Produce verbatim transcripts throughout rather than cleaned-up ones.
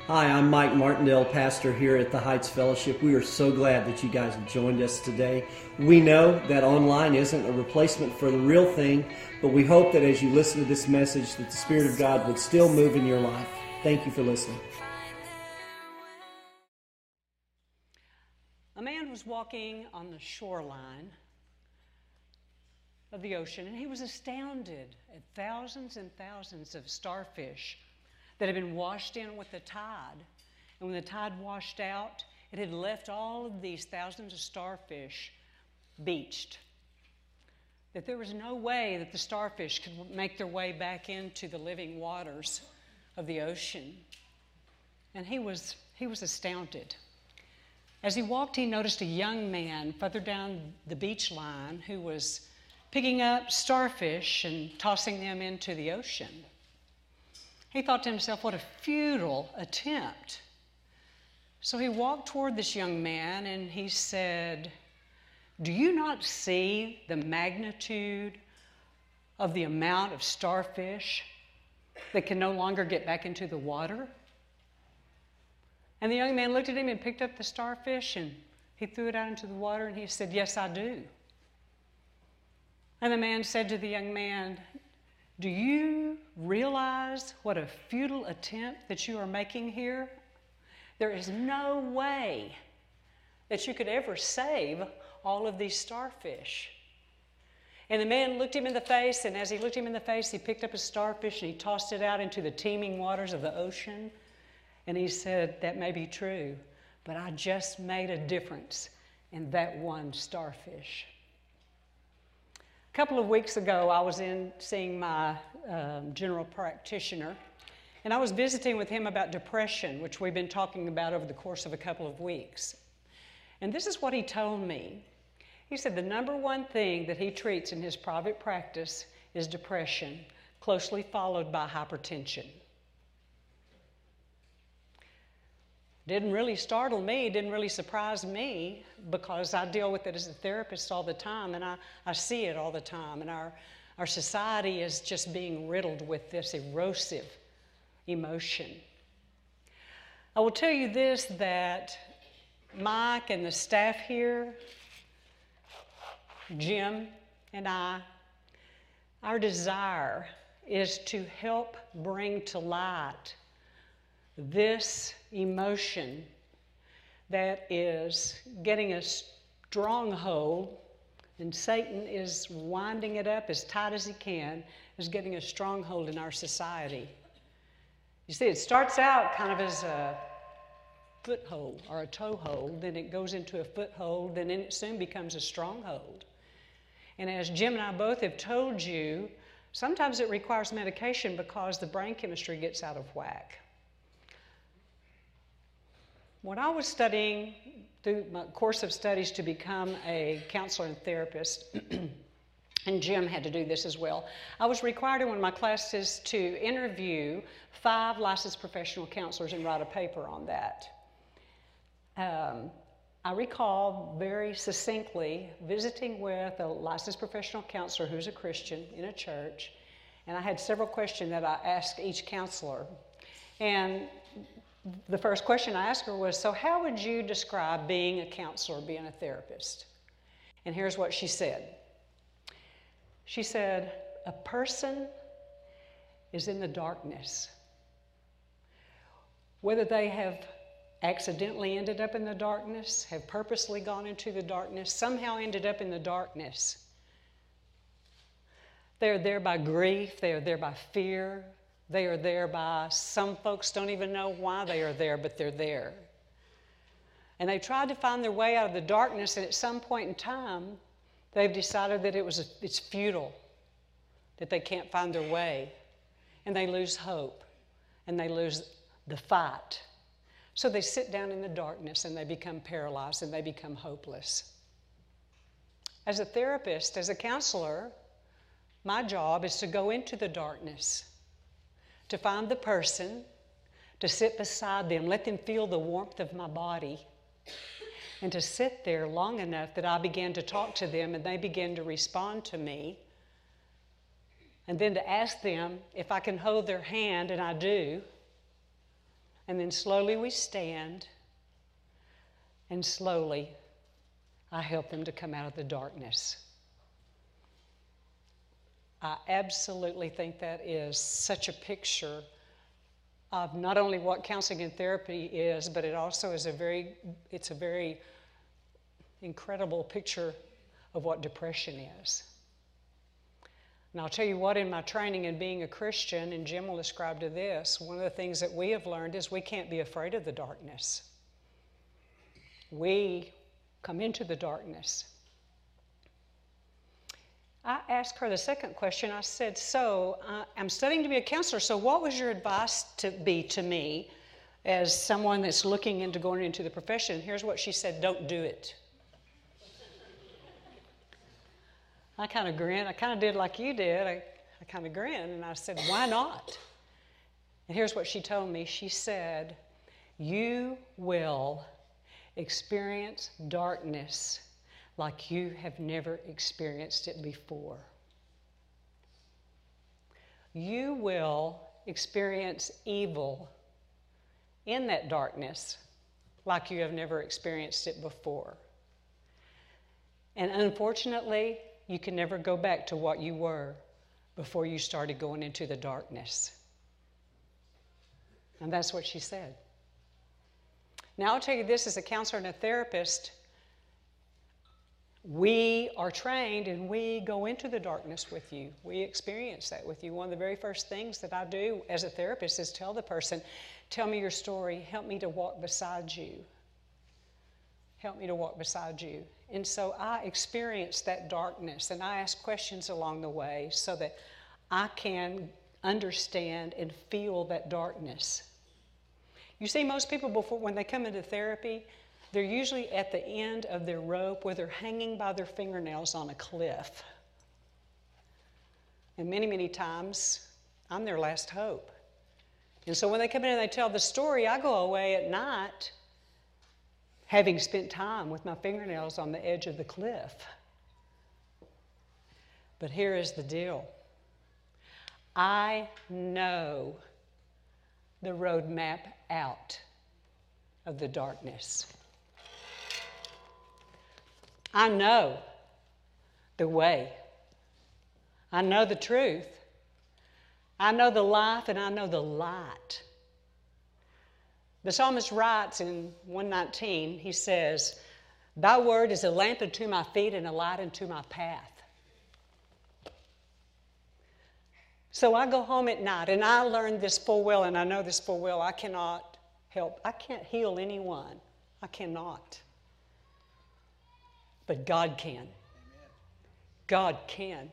Hi, I'm Mike Martindale, pastor here at the Heights Fellowship. We are so glad that you guys have joined us today. We know that online isn't a replacement for the real thing, but we hope that as you listen to this message, that the Spirit of God would still move in your life. Thank you for listening. A man was walking on the shoreline of the ocean, and he was astounded at thousands and thousands of starfish that had been washed in with the tide. And when the tide washed out, it had left all of these thousands of starfish beached. That there was no way that the starfish could make their way back into the living waters of the ocean. And he was, he was astounded. As he walked, he noticed a young man further down the beach line who was picking up starfish and tossing them into the ocean. He thought to himself, what a futile attempt. So he walked toward this young man and he said, "Do you not see the magnitude of the amount of starfish that can no longer get back into the water?" And the young man looked at him and picked up the starfish and he threw it out into the water and he said, "Yes, I do." And the man said to the young man, "Do you realize what a futile attempt that you are making here? There is no way that you could ever save all of these starfish." And the man looked him in the face, and as he looked him in the face, he picked up a starfish and he tossed it out into the teeming waters of the ocean. And he said, "That may be true, but I just made a difference in that one starfish." A couple of weeks ago, I was in seeing my um, general practitioner, and I was visiting with him about depression, which we've been talking about over the course of a couple of weeks. And this is what he told me. He said the number one thing that he treats in his private practice is depression, closely followed by hypertension. Didn't really startle me, didn't really surprise me, because I deal with it as a therapist all the time, and I, I see it all the time. And our, our society is just being riddled with this erosive emotion. I will tell you this, that Mike and the staff here, Jim and I, our desire is to help bring to light this emotion that is getting a stronghold, and Satan is winding it up as tight as he can, is getting a stronghold in our society. You see, it starts out kind of as a foothold or a toehold, then it goes into a foothold, then it soon becomes a stronghold. And as Jim and I both have told you, sometimes it requires medication because the brain chemistry gets out of whack. When I was studying through my course of studies to become a counselor and therapist, and Jim had to do this as well, I was required in one of my classes to interview five licensed professional counselors and write a paper on that. Um, I recall very succinctly visiting with a licensed professional counselor who's a Christian in a church, and I had several questions that I asked each counselor. And the first question I asked her was, "So how would you describe being a counselor, being a therapist?" And here's what she said. She said, "A person is in the darkness. Whether they have accidentally ended up in the darkness, have purposely gone into the darkness, somehow ended up in the darkness. They are there by grief, they are there by fear, they are there by, some folks don't even know why they are there, but they're there. And they tried to find their way out of the darkness, and at some point in time, they've decided that it was a, it's futile, that they can't find their way, and they lose hope, and they lose the fight. So they sit down in the darkness, and they become paralyzed, and they become hopeless." As a therapist, as a counselor, my job is to go into the darkness, to find the person, to sit beside them, let them feel the warmth of my body, and to sit there long enough that I begin to talk to them and they begin to respond to me, and then to ask them if I can hold their hand, and I do, And then slowly we stand, and slowly I help them to come out of the darkness. I absolutely think that is such a picture of not only what counseling and therapy is, but it also is a very, it's a very incredible picture of what depression is. And I'll tell you what, in my training in being a Christian, and Jim will describe to this, one of the things that we have learned is we can't be afraid of the darkness. We come into the darkness. I asked her the second question. I said, so uh, I'm studying to be a counselor, so what was your advice to be to me as someone that's looking into going into the profession? Here's what she said: don't do it. I kind of grinned. I kind of did like you did. I, I kind of grinned, and I said, why not? And here's what she told me. She said, you will experience darkness like you have never experienced it before. You will experience evil in that darkness like you have never experienced it before. And unfortunately, you can never go back to what you were before you started going into the darkness. And that's what she said. Now, I'll tell you this, as a counselor and a therapist, we are trained and we go into the darkness with you. We experience that with you. One of the very first things that I do as a therapist is tell the person, tell me your story, help me to walk beside you. Help me to walk beside you. And so I experience that darkness, and I ask questions along the way so that I can understand and feel that darkness. You see, most people, before when they come into therapy, they're usually at the end of their rope where they're hanging by their fingernails on a cliff. And many, many times, I'm their last hope. And so when they come in and they tell the story, I go away at night having spent time with my fingernails on the edge of the cliff. But here is the deal. I know the roadmap out of the darkness. I know the way. I know the truth. I know the life, and I know the light. The psalmist writes in one nineteen, he says, thy word is a lamp unto my feet and a light unto my path. So I go home at night, and I learned this full well, and I know this full well. I cannot help. I can't heal anyone. I cannot. But God can. Amen. God can.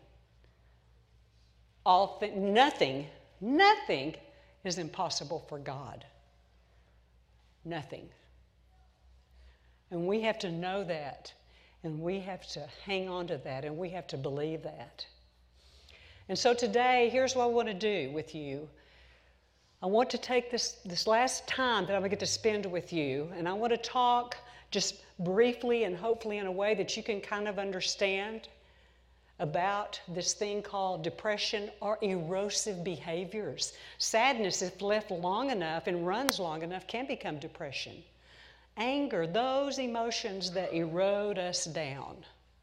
All th- nothing, nothing is impossible for God. Nothing. And we have to know that, and we have to hang on to that, and we have to believe that. And so today, here's what I want to do with you. I want to take this, this last time that I'm going to get to spend with you, and I want to talk just briefly and hopefully in a way that you can kind of understand about this thing called depression or erosive behaviors. Sadness, if left long enough and runs long enough, can become depression. Anger, those emotions that erode us down.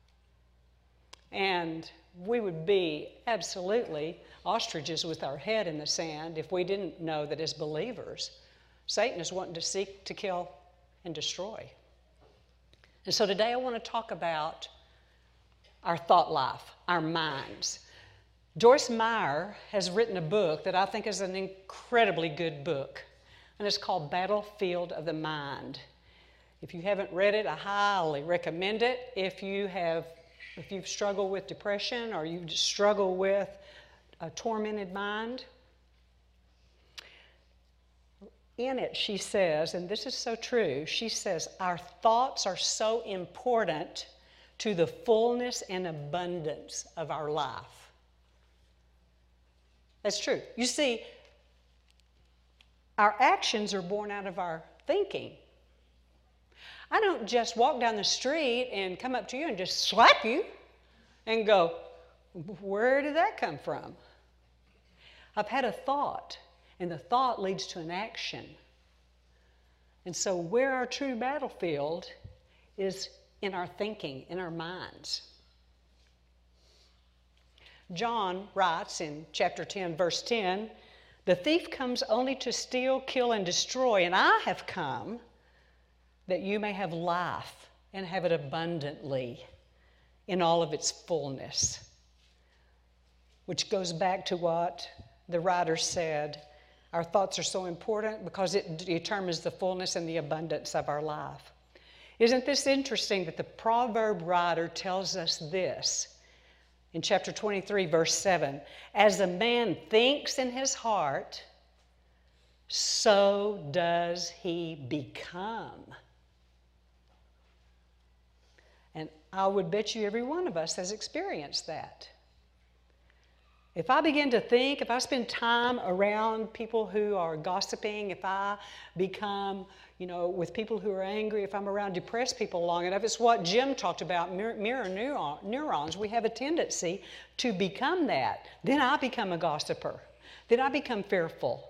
And we would be absolutely ostriches with our head in the sand if we didn't know that as believers, Satan is wanting to seek to kill and destroy. And so today I want to talk about our thought life, our minds. Joyce Meyer has written a book that I think is an incredibly good book, and it's called Battlefield of the Mind. If you haven't read it, I highly recommend it. If you have, if you've struggled with depression or you struggle with a tormented mind, in it she says, and this is so true, she says, our thoughts are so important to the fullness and abundance of our life. That's true. You see, our actions are born out of our thinking. I don't just walk down the street and come up to you and just slap you and go, where did that come from? I've had a thought, and the thought leads to an action. And so where our true battlefield is in our thinking, in our minds. John writes in chapter ten, verse ten, "The thief comes only to steal, kill, and destroy, and I have come that you may have life and have it abundantly in all of its fullness." Which goes back to what the writer said. Our thoughts are so important because it determines the fullness and the abundance of our life. Isn't this interesting that the proverb writer tells us this? In chapter twenty-three, verse seven, "As a man thinks in his heart, so does he become." And I would bet you every one of us has experienced that. If I begin to think, if I spend time around people who are gossiping, if I become, you know, with people who are angry, if I'm around depressed people long enough, it's what Jim talked about, mirror neurons. We have a tendency to become that. Then I become a gossiper. Then I become fearful.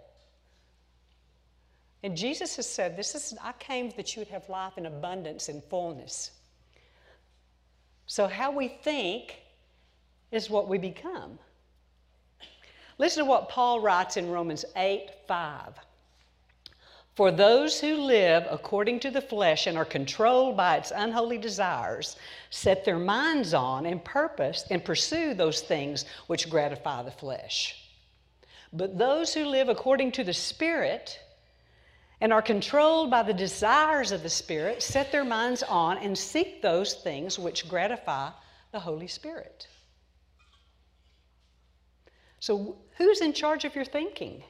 And Jesus has said, "This is, I came that you would have life in abundance and fullness." So how we think is what we become. Listen to what Paul writes in Romans eight five. "For those who live according to the flesh and are controlled by its unholy desires set their minds on and purpose and pursue those things which gratify the flesh. But those who live according to the Spirit and are controlled by the desires of the Spirit set their minds on and seek those things which gratify the Holy Spirit." So who's in charge of your thinking? I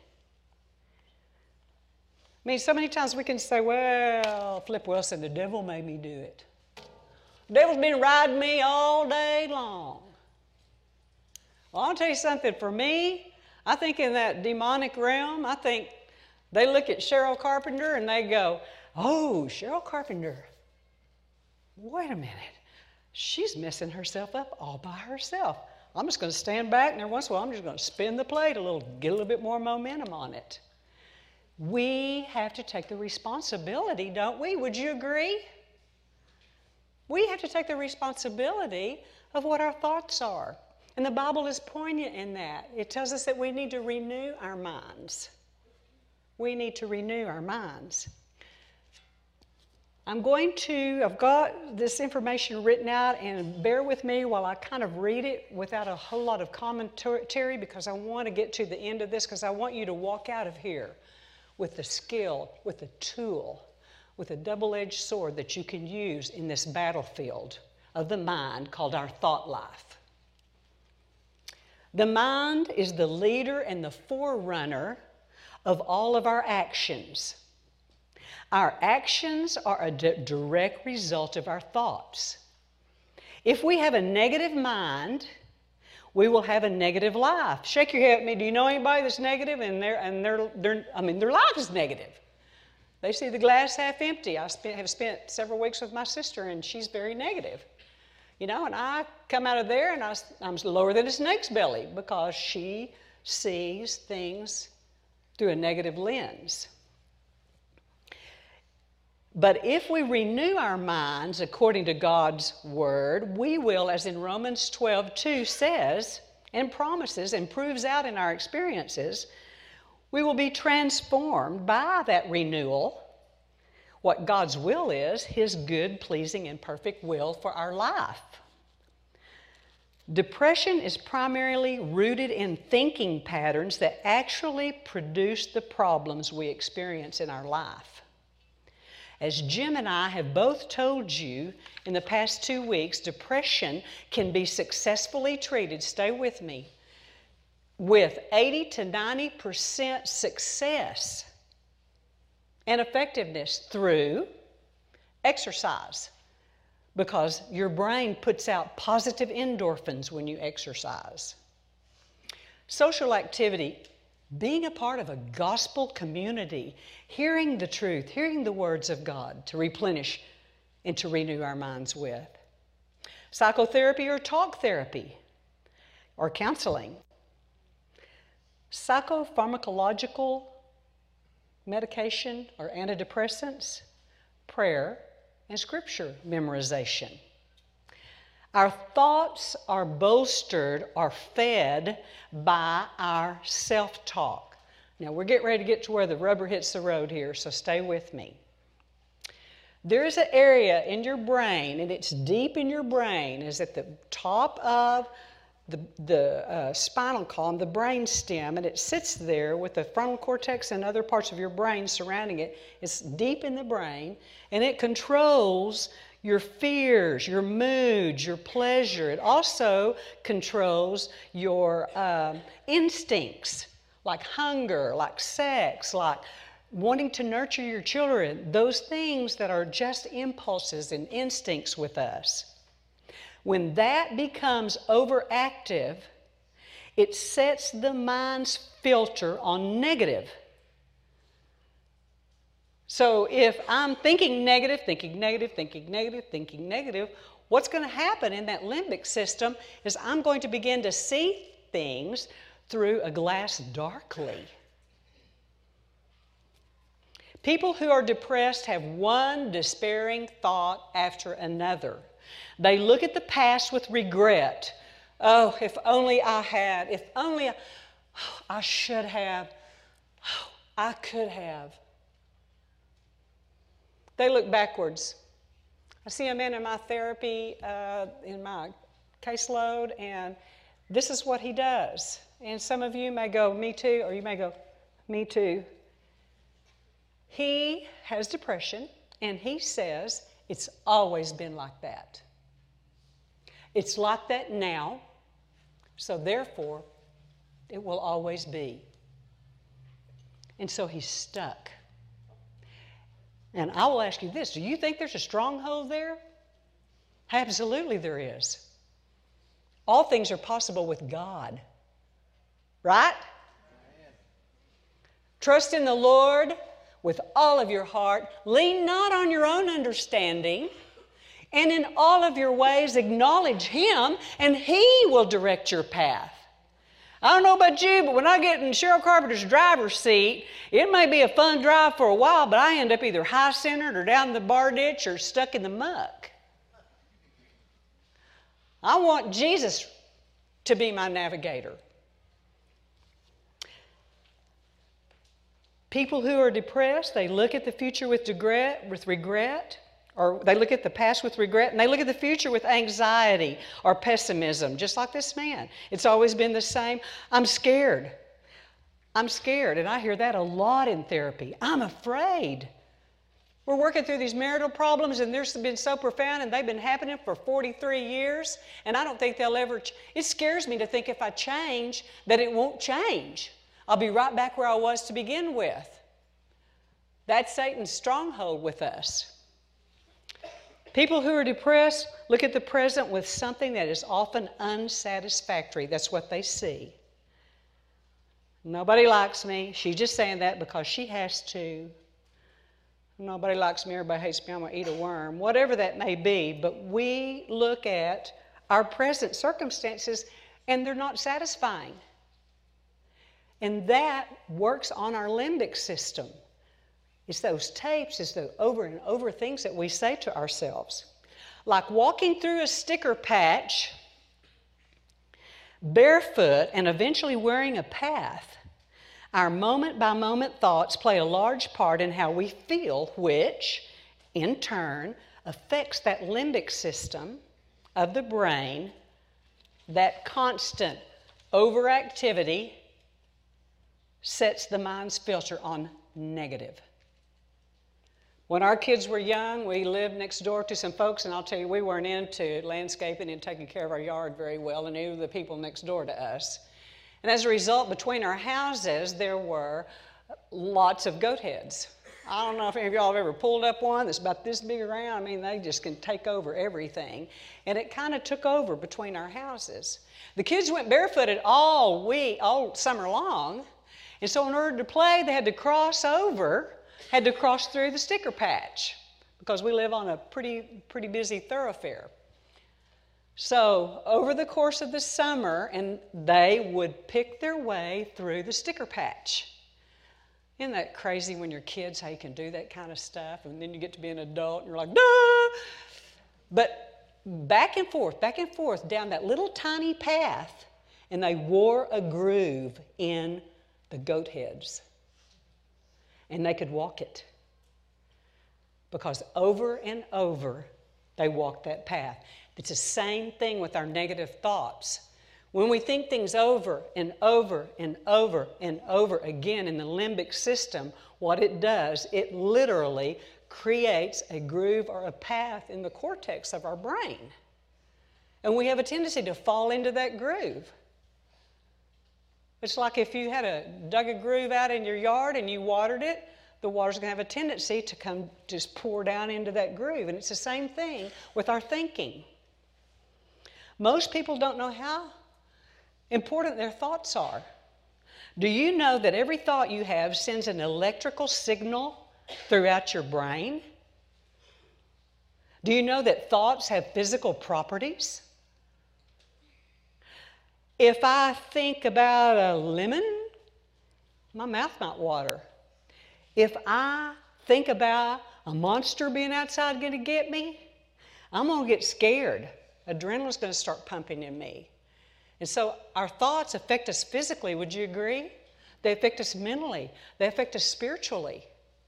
mean, so many times we can say, "Well, Flip Wilson, the devil made me do it. The devil's been riding me all day long." Well, I'll tell you something. For me, I think in that demonic realm, I think they look at Cheryl Carpenter and they go, "Oh, Cheryl Carpenter, wait a minute. She's messing herself up all by herself. I'm just going to stand back and every once in a while I'm just going to spin the plate a little, get a little bit more momentum on it." We have to take the responsibility, don't we? Would you agree? We have to take the responsibility of what our thoughts are. And the Bible is poignant in that. It tells us that we need to renew our minds. We need to renew our minds. I'm going to, I've got this information written out, and bear with me while I kind of read it without a whole lot of commentary, because I want to get to the end of this, because I want you to walk out of here with the skill, with the tool, with a double-edged sword that you can use in this battlefield of the mind called our thought life. The mind is the leader and the forerunner of all of our actions. Our actions are a d- direct result of our thoughts. If we have a negative mind, we will have a negative life. Shake your head at me. Do you know anybody that's negative and their and their their I mean their life is negative? They see the glass half empty. I spent, have spent several weeks with my sister, and she's very negative. You know, and I come out of there and I, I'm lower than a snake's belly because she sees things through a negative lens. But if we renew our minds according to God's word, we will, as in Romans twelve two says and promises and proves out in our experiences, we will be transformed by that renewal, what God's will is, His good, pleasing, and perfect will for our life. Depression is primarily rooted in thinking patterns that actually produce the problems we experience in our life. As Jim and I have both told you in the past two weeks, depression can be successfully treated, stay with me, with eighty to ninety percent success and effectiveness through exercise, because your brain puts out positive endorphins when you exercise. Social activity, being a part of a gospel community, hearing the truth, hearing the words of God to replenish and to renew our minds with. Psychotherapy or talk therapy or counseling. Psychopharmacological medication or antidepressants, prayer, and scripture memorization. Our thoughts are bolstered or fed by our self-talk. Now, we're getting ready to get to where the rubber hits the road here, so stay with me. There is an area in your brain, and it's deep in your brain, is at the top of the, the uh, spinal column, the brain stem, and it sits there with the frontal cortex and other parts of your brain surrounding it. It's deep in the brain, and it controls your fears, your moods, your pleasure. It also controls your um, instincts, like hunger, like sex, like wanting to nurture your children, those things that are just impulses and instincts with us. When that becomes overactive, it sets the mind's filter on negative. So if I'm thinking negative, thinking negative, thinking negative, thinking negative, what's going to happen in that limbic system is I'm going to begin to see things through a glass darkly. People who are depressed have one despairing thought after another. They look at the past with regret. Oh, if only I had, if only I, oh, I should have, oh, I could have. They look backwards. I see a man in my therapy, uh, in my caseload, and this is what he does. And some of you may go, me too, or you may go, me too. He has depression, and he says it's always been like that. It's like that now, so therefore, it will always be. And so he's stuck. And I will ask you this, do you think there's a stronghold there? Absolutely there is. All things are possible with God, right? Amen. Trust in the Lord with all of your heart. Lean not on your own understanding, and in all of your ways acknowledge Him, and He will direct your path. I don't know about you, but when I get in Cheryl Carpenter's driver's seat, it may be a fun drive for a while, but I end up either high-centered or down the bar ditch or stuck in the muck. I want Jesus to be my navigator. People who are depressed, they look at the future with regret, with regret, or they look at the past with regret, and they look at the future with anxiety or pessimism, just like this man. It's always been the same. I'm scared. I'm scared, and I hear that a lot in therapy. I'm afraid. We're working through these marital problems, and they've been so profound, and they've been happening for forty-three years, and I don't think they'll ever, ch- it scares me to think if I change, that it won't change. I'll be right back where I was to begin with. That's Satan's stronghold with us. People who are depressed look at the present with something that is often unsatisfactory. That's what they see. Nobody likes me. She's just saying that because she has to. Nobody likes me. Everybody hates me. I'm going to eat a worm. Whatever that may be. But we look at our present circumstances and they're not satisfying. And that works on our limbic system. It's those tapes, it's the over and over things that we say to ourselves. Like walking through a sticker patch, barefoot, and eventually wearing a path. Our moment-by-moment thoughts play a large part in how we feel, which, in turn, affects that limbic system of the brain, that constant overactivity sets the mind's filter on negative. When our kids were young, we lived next door to some folks, and I'll tell you, we weren't into landscaping and taking care of our yard very well, and neither were the people next door to us. And as a result, between our houses, there were lots of goat heads. I don't know if any of y'all have ever pulled up one that's about this big around. I mean, they just can take over everything. And it kind of took over between our houses. The kids went barefooted all week, all summer long. And so in order to play, they had to cross over, had to cross through the sticker patch because we live on a pretty, pretty busy thoroughfare. So over the course of the summer, and they would pick their way through the sticker patch. Isn't that crazy when you're kids how you can do that kind of stuff, and then you get to be an adult and you're like, duh! But back and forth, back and forth down that little tiny path, and they wore a groove in the goat heads. And they could walk it. Because over and over, they walked that path. It's the same thing with our negative thoughts. When we think things over and over and over and over again in the limbic system, what it does, it literally creates a groove or a path in the cortex of our brain. And we have a tendency to fall into that groove. It's like if you had a, dug a groove out in your yard and you watered it, the water's going to have a tendency to come just pour down into that groove. And it's the same thing with our thinking. Most people don't know how important their thoughts are. Do you know that every thought you have sends an electrical signal throughout your brain? Do you know that thoughts have physical properties? If I think about a lemon, my mouth might water. If I think about a monster being outside going to get me, I'm going to get scared. Adrenaline's going to start pumping in me. And so our thoughts affect us physically, would you agree? They affect us mentally. They affect us spiritually.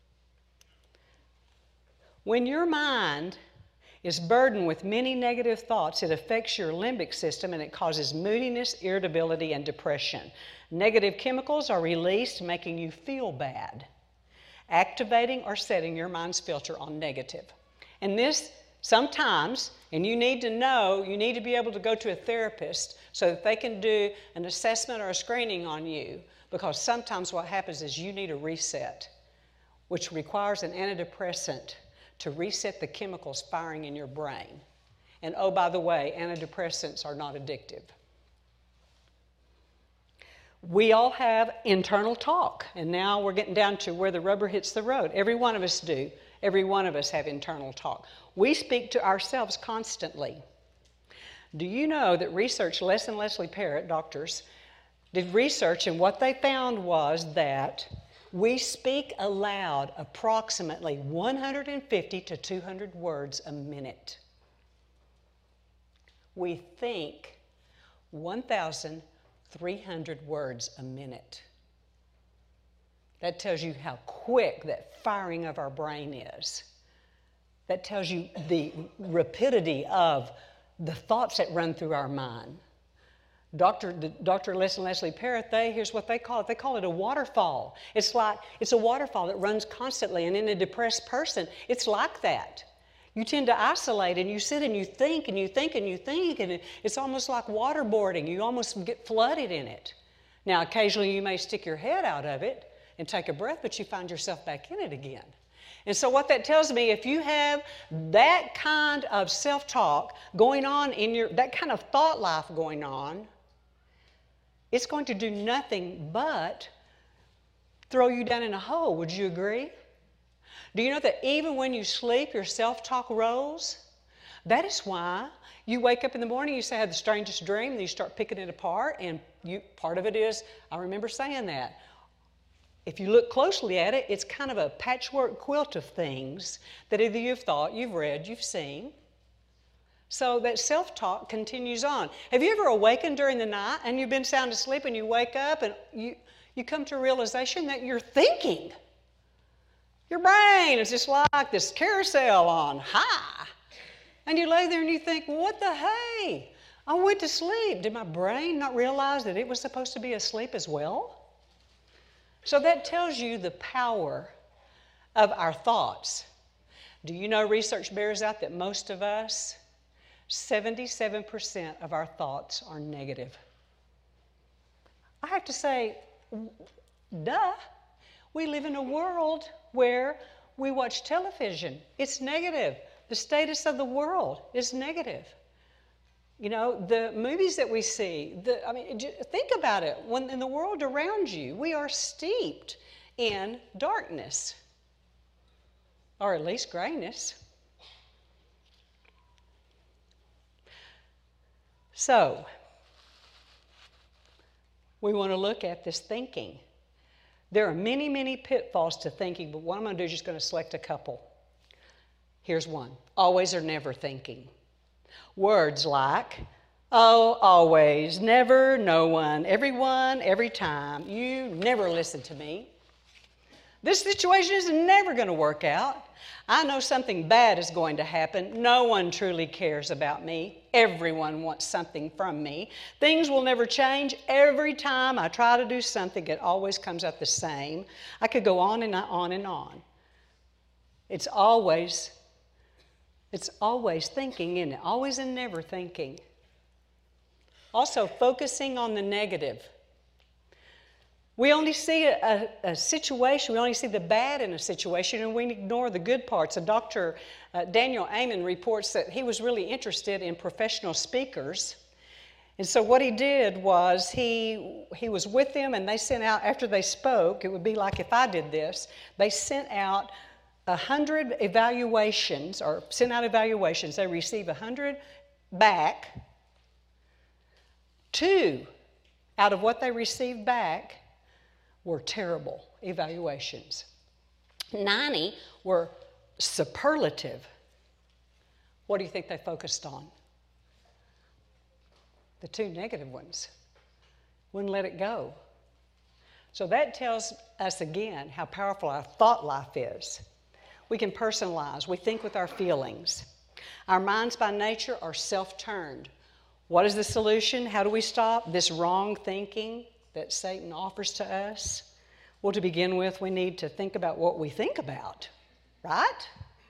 When your mind is burdened with many negative thoughts, it affects your limbic system and it causes moodiness, irritability, and depression. Negative chemicals are released, making you feel bad, activating or setting your mind's filter on negative. And this sometimes, and you need to know, you need to be able to go to a therapist so that they can do an assessment or a screening on you, because sometimes what happens is you need a reset, which requires an antidepressant to reset the chemicals firing in your brain. And oh, by the way, antidepressants are not addictive. We all have internal talk, and now we're getting down to where the rubber hits the road. Every one of us do. Every one of us have internal talk. We speak to ourselves constantly. Do you know that research, Les and Leslie Parrott, doctors, did research, and what they found was that we speak aloud approximately one hundred fifty to two hundred words a minute. We think one thousand three hundred words a minute. That tells you how quick that firing of our brain is. That tells you the rapidity of the thoughts that run through our mind. Doctor Doctor Les and Leslie Parrott, they, here's what they call it. They call it a waterfall. It's like, it's a waterfall that runs constantly, and in a depressed person, it's like that. You tend to isolate, and you sit and you think, and you think, and you think, and it's almost like waterboarding. You almost get flooded in it. Now, occasionally you may stick your head out of it and take a breath, but you find yourself back in it again. And so what that tells me, if you have that kind of self-talk going on in your, that kind of thought life going on, it's going to do nothing but throw you down in a hole. Would you agree? Do you know that even when you sleep, your self-talk rolls? That is why you wake up in the morning, you say, I had the strangest dream, and you start picking it apart, and you, part of it is, I remember saying that. If you look closely at it, it's kind of a patchwork quilt of things that either you've thought, you've read, you've seen. So that self-talk continues on. Have you ever awakened during the night and you've been sound asleep and you wake up and you, you come to a realization that you're thinking? Your brain is just like this carousel on high. And you lay there and you think, what the hey? I went to sleep. Did my brain not realize that it was supposed to be asleep as well? So that tells you the power of our thoughts. Do you know research bears out that most of us, seventy-seven percent of our thoughts are negative? I have to say, duh. We live in a world where we watch television. It's negative. The status of the world is negative. You know, the movies that we see, the, I mean, think about it. When in the world around you, we are steeped in darkness, or at least grayness. So, we want to look at this thinking. There are many, many pitfalls to thinking, but what I'm going to do is just going to select a couple. Here's one. Always or never thinking. Words like, oh, always, never, no one, everyone, every time. You never listen to me. This situation is never going to work out. I know something bad is going to happen. No one truly cares about me. Everyone wants something from me. Things will never change. Every time I try to do something, it always comes out the same. I could go on and on and on. It's always, it's always thinking, isn't it? Always and never thinking. Also, focusing on the negative. We only see a, a, a situation, we only see the bad in a situation, and we ignore the good parts. And Doctor Uh, Daniel Amen reports that he was really interested in professional speakers. And so what he did was he, he was with them, and they sent out, after they spoke, it would be like if I did this, they sent out a hundred evaluations, or sent out evaluations. They received a hundred back. Two out of what they received back were terrible evaluations. ninety were superlative. What do you think they focused on? The two negative ones. Wouldn't let it go. So that tells us again how powerful our thought life is. We can personalize. We think with our feelings. Our minds by nature are self-turned. What is the solution? How do we stop this wrong thinking that Satan offers to us? Well, to begin with, we need to think about what we think about, right?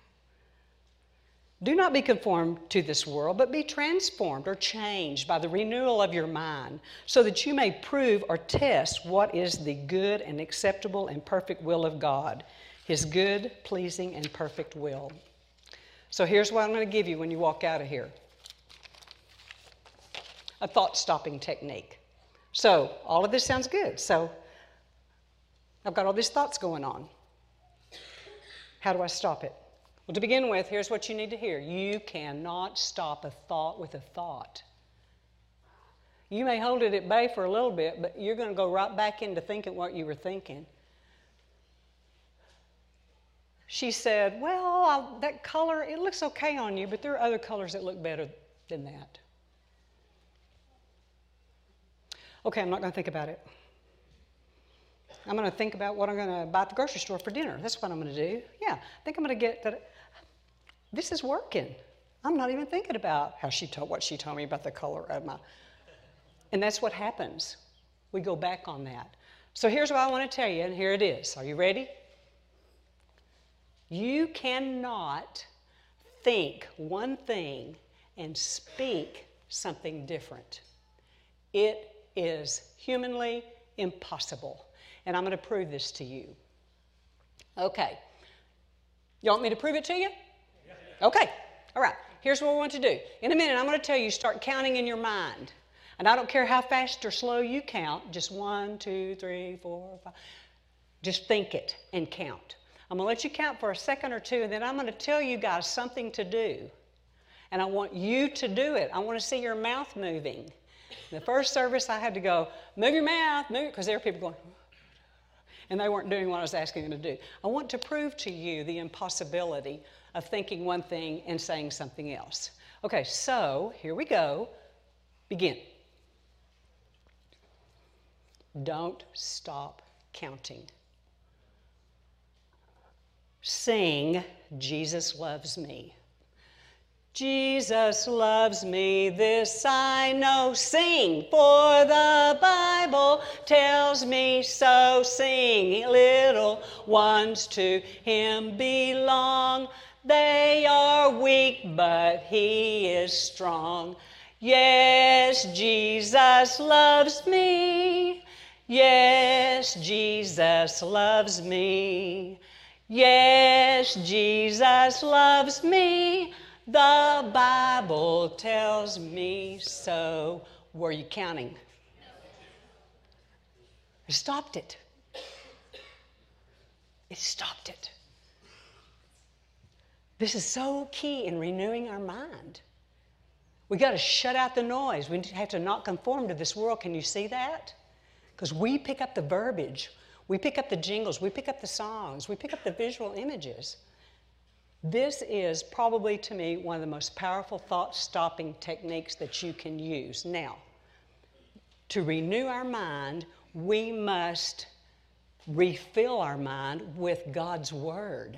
Do not be conformed to this world, but be transformed or changed by the renewal of your mind, so that you may prove or test what is the good and acceptable and perfect will of God, His good, pleasing, and perfect will. So here's what I'm going to give you when you walk out of here. A thought-stopping technique. So all of this sounds good. So I've got all these thoughts going on. How do I stop it? Well, to begin with, here's what you need to hear. You cannot stop a thought with a thought. You may hold it at bay for a little bit, but you're going to go right back into thinking what you were thinking. She said, well, I, that color, it looks okay on you, but there are other colors that look better than that. Okay, I'm not going to think about it. I'm going to think about what I'm going to buy at the grocery store for dinner. That's what I'm going to do. Yeah, I think I'm going to get that. This is working. I'm not even thinking about how she told, what she told me about the color of my. And that's what happens. We go back on that. So here's what I want to tell you, and here it is. Are you ready? You cannot think one thing and speak something different. It is humanly impossible. And I'm going to prove this to you. Okay. You want me to prove it to you? Okay. All right. Here's what we want to do. In a minute, I'm going to tell you, start counting in your mind. And I don't care how fast or slow you count, just one, two, three, four, five. Just think it and count. I'm going to let you count for a second or two, and then I'm going to tell you guys something to do. And I want you to do it. I want to see your mouth moving. In the first service, I had to go, move your mouth, move, because there were people going, and they weren't doing what I was asking them to do. I want to prove to you the impossibility of thinking one thing and saying something else. Okay, so here we go. Begin. Don't stop counting. Sing, Jesus loves me. Jesus loves me, this I know. Sing, for the Bible tells me so. Sing, little ones to Him belong. They are weak, but He is strong. Yes, Jesus loves me. Yes, Jesus loves me. Yes, Jesus loves me. The Bible tells me so. Were you counting? It stopped it. It stopped it. This is so key in renewing our mind. We got to shut out the noise. We have to not conform to this world. Can you see that? Because we pick up the verbiage. We pick up the jingles. We pick up the songs. We pick up the visual images. This is probably, to me, one of the most powerful thought-stopping techniques that you can use. Now, to renew our mind, we must refill our mind with God's Word.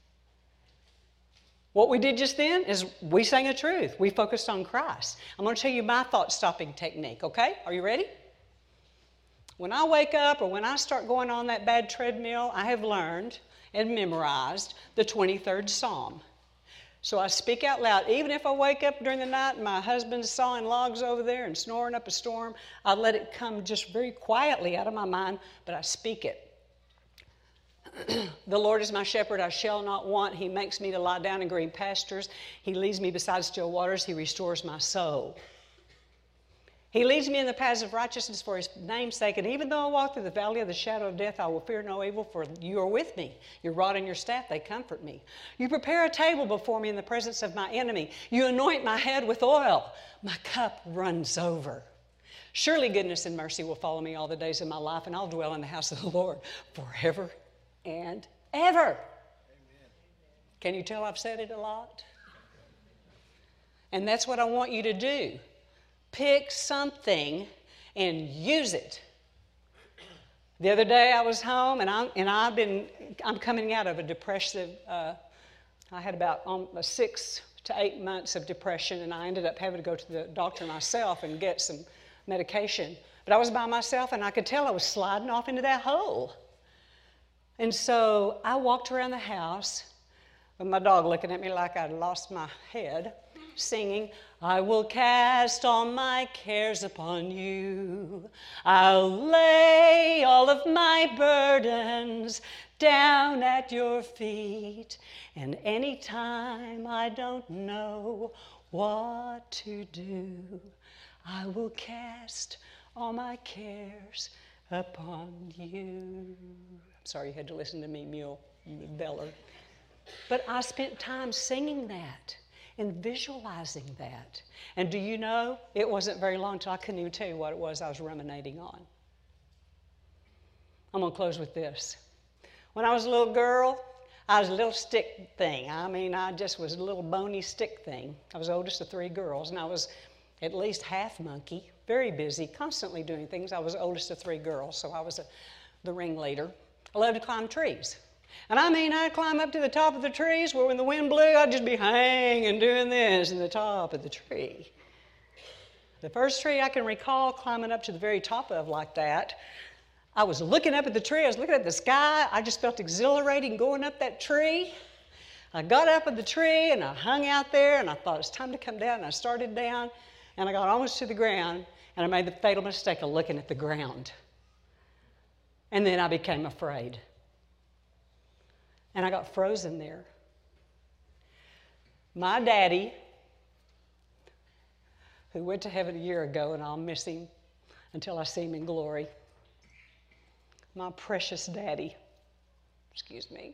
What we did just then is we sang a truth. We focused on Christ. I'm going to tell you my thought-stopping technique, okay? Are you ready? When I wake up or when I start going on that bad treadmill, I have learned and memorized the twenty-third Psalm. So I speak out loud. Even if I wake up during the night and my husband's sawing logs over there and snoring up a storm, I let it come just very quietly out of my mind, but I speak it. The Lord is my shepherd, I shall not want. He makes me to lie down in green pastures. He leads me beside still waters. He restores my soul. He leads me in the paths of righteousness for His name's sake. And even though I walk through the valley of the shadow of death, I will fear no evil, for you are with me. Your rod and your staff, they comfort me. You prepare a table before me in the presence of my enemy. You anoint my head with oil. My cup runs over. Surely goodness and mercy will follow me all the days of my life, and I'll dwell in the house of the Lord forever and ever. Amen. Can you tell I've said it a lot? And that's what I want you to do. Pick something and use it. The other day I was home, and I'm and I've been I'm coming out of a depressive. Uh, I had about um, six to eight months of depression, and I ended up having to go to the doctor myself and get some medication. But I was by myself, and I could tell I was sliding off into that hole. And so I walked around the house with my dog looking at me like I'd lost my head, singing, I will cast all my cares upon you. I'll lay all of my burdens down at your feet. And anytime I don't know what to do, I will cast all my cares upon you. I'm sorry you had to listen to me mule beller. But I spent time singing that and visualizing that. And do you know, it wasn't very long till I couldn't even tell you what it was I was ruminating on. I'm going to close with this. When I was a little girl, I was a little stick thing. I mean, I just was a little bony stick thing. I was the oldest of three girls, and I was at least half monkey, very busy, constantly doing things. I was the oldest of three girls, so I was a, the ringleader. I loved to climb trees. And I mean, I'd climb up to the top of the trees where when the wind blew, I'd just be hanging doing this in the top of the tree. The first tree I can recall climbing up to the very top of like that, I was looking up at the tree, I was looking at the sky, I just felt exhilarating going up that tree. I got up at the tree and I hung out there and I thought it's time to come down, and I started down and I got almost to the ground and I made the fatal mistake of looking at the ground. And then I became afraid. And I got frozen there. My daddy, who went to heaven a year ago, and I'll miss him until I see him in glory. My precious daddy, excuse me.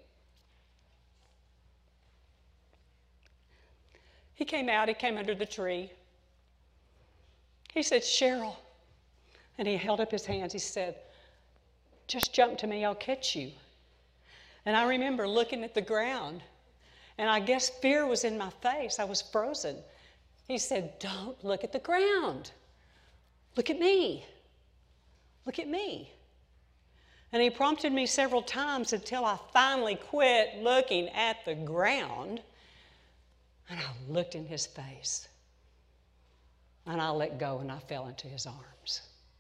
He came out, he came under the tree. He said, Cheryl, and he held up his hands. He said, just jump to me, I'll catch you. And I remember looking at the ground, and I guess fear was in my face. I was frozen. He said, don't look at the ground. Look at me. Look at me. And he prompted me several times until I finally quit looking at the ground, and I looked in his face. And I let go, and I fell into his arms.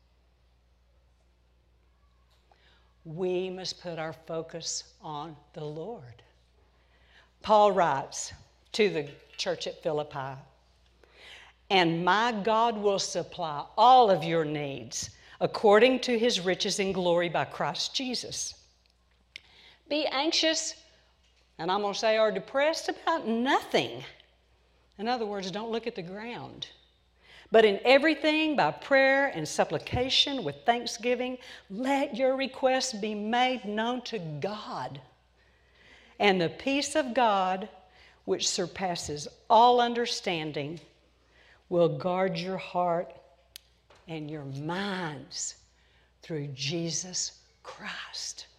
We must put our focus on the Lord. Paul writes to the church at Philippi, and my God will supply all of your needs according to His riches in glory by Christ Jesus. Be anxious, and I'm going to say are depressed about nothing. In other words, don't look at the ground. But in everything, by prayer and supplication with thanksgiving, let your requests be made known to God. And the peace of God, which surpasses all understanding, will guard your heart and your minds through Jesus Christ.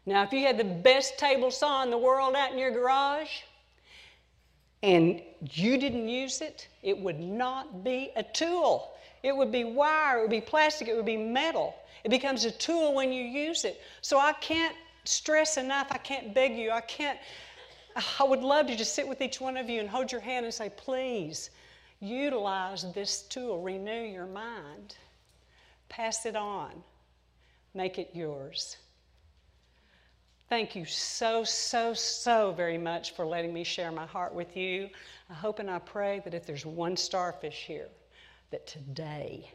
Now, if you had the best table saw in the world out in your garage and you didn't use it, it would not be a tool. It would be wire, it would be plastic, it would be metal. It becomes a tool when you use it. So I can't stress enough, I can't beg you, I can't, I would love to just sit with each one of you and hold your hand and say, please, utilize this tool, renew your mind, pass it on, make it yours. Thank you so, so, so very much for letting me share my heart with you. I hope and I pray that if there's one starfish here, that today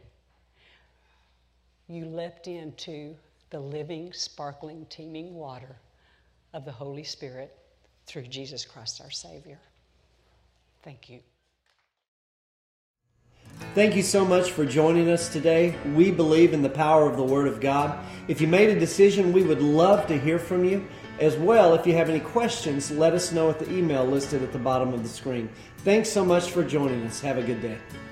you leapt into the living, sparkling, teeming water of the Holy Spirit through Jesus Christ our Savior. Thank you. Thank you so much for joining us today. We believe in the power of the Word of God. If you made a decision, we would love to hear from you. As well, if you have any questions, let us know at the email listed at the bottom of the screen. Thanks so much for joining us. Have a good day.